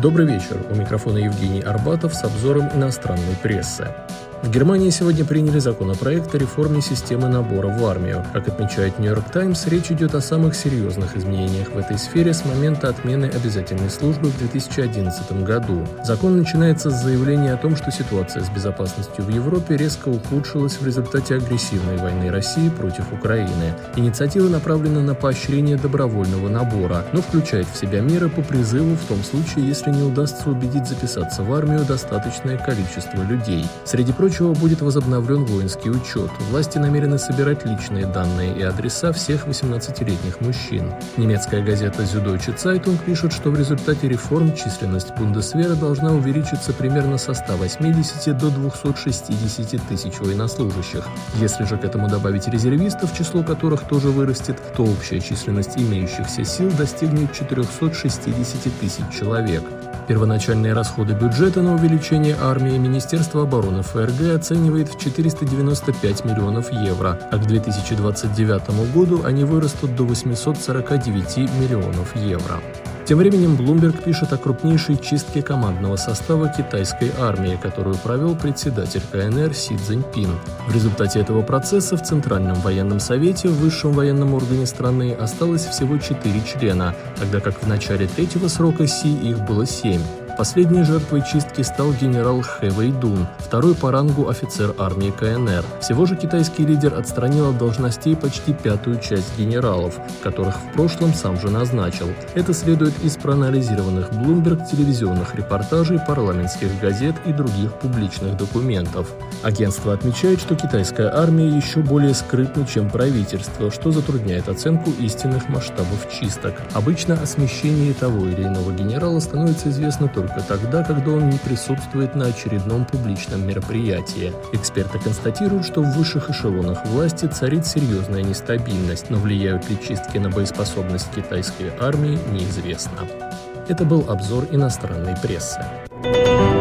Добрый вечер. У микрофона Евгений Арбатов с обзором иностранной прессы. В Германии сегодня приняли законопроект о реформе системы набора в армию. Как отмечает Нью-Йорк Таймс, речь идет о самых серьезных изменениях в этой сфере с момента отмены обязательной службы в 2011 году. Закон начинается с заявления о том, что ситуация с безопасностью в Европе резко ухудшилась в результате агрессивной войны России против Украины. Инициатива направлена на поощрение добровольного набора, но включает в себя меры по призыву в том случае, если не удастся убедить записаться в армию достаточное количество людей. Среди прочего, будет возобновлен воинский учет. Власти намерены собирать личные данные и адреса всех 18-летних мужчин. Немецкая газета Süddeutsche Zeitung пишет, что в результате реформ численность Бундесвера должна увеличиться примерно со 180 до 260 тысяч военнослужащих. Если же к этому добавить резервистов, число которых тоже вырастет, то общая численность имеющихся сил достигнет 460 тысяч человек. Первоначальные расходы бюджета на увеличение армии Министерство обороны ФРГ оценивает в 495 миллионов евро, а к 2029 году они вырастут до 849 миллионов евро. Тем временем Bloomberg пишет о крупнейшей чистке командного состава китайской армии, которую провел председатель КНР Си Цзиньпин. В результате этого процесса в Центральном военном совете, высшем военном органе страны, осталось всего 4 члена, тогда как в начале третьего срока Си их было 7. Последней жертвой чистки стал генерал Хэ Вэйдун, второй по рангу офицер армии КНР. Всего же китайский лидер отстранил от должностей почти пятую часть генералов, которых в прошлом сам же назначил. Это следует из проанализированных Bloomberg телевизионных репортажей, парламентских газет и других публичных документов. Агентство отмечает, что китайская армия еще более скрытна, чем правительство, что затрудняет оценку истинных масштабов чисток. Обычно о смещении того или иного генерала становится известно только тогда, когда он не присутствует на очередном публичном мероприятии. Эксперты констатируют, что в высших эшелонах власти царит серьезная нестабильность, но влияют ли чистки на боеспособность китайской армии, неизвестно. Это был обзор иностранной прессы.